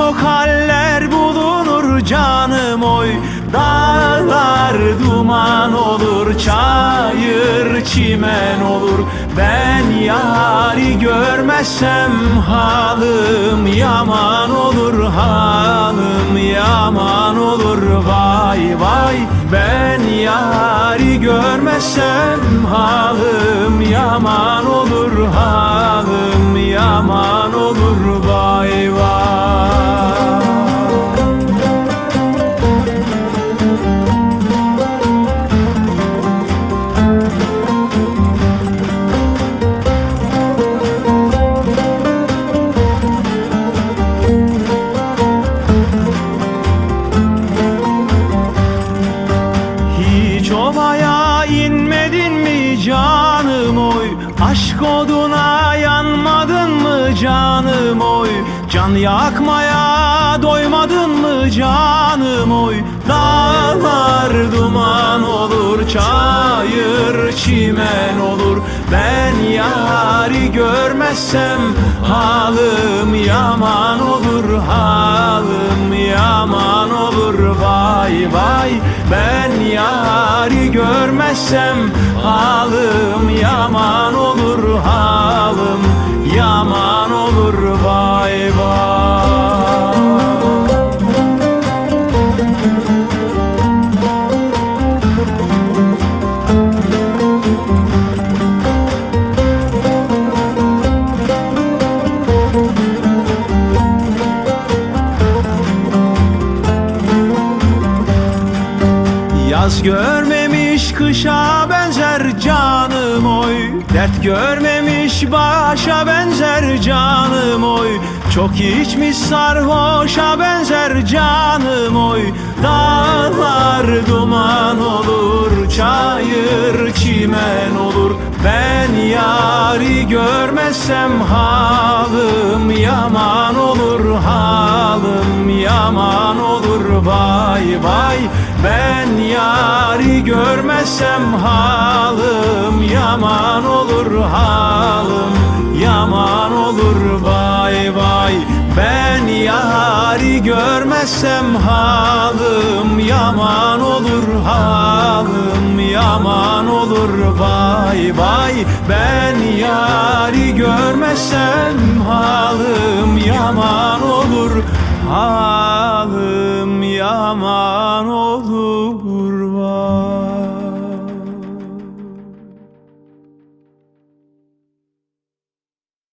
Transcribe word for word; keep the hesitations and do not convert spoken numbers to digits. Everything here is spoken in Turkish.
çok haller bulunur canım oy. Dağlar duman olur, çayır çimen olur. Ben yari görmezsem halim yaman olur, halim yaman olur. Vay vay, ben yari görmezsem halim yaman olur, halim yaman olur. Vay vay. Hiç ovaya inmedin mi canım oy? Aşk oduna yanmadın mı canım oy? Can yakmaya doymadın mı canım oy? Dağlar duman olur, çayır çimen olur. Ben yari görmezsem halim yaman olur, halim yaman olur. Vay vay, ben yari görmezsem halim yaman olur, halim yaman olur. Vay vay. Yaz görmemiş kışa benzer canım oy. Dert görmemiş başa benzer canım oy. Çok içmiş sarhoşa benzer canım oy. Dağlar duman olur, çayır çimen olur. Ben yari görmezsem halim yaman olur, halim yaman olur. Vay vay, ben yari görmezsem halim yaman olur, halim yaman olur. Vay vay, ben yari görmezsem halim yaman olur, halim yaman olur. Vay vay, ben yari görmezsem halim yaman olur, halim yaman olur.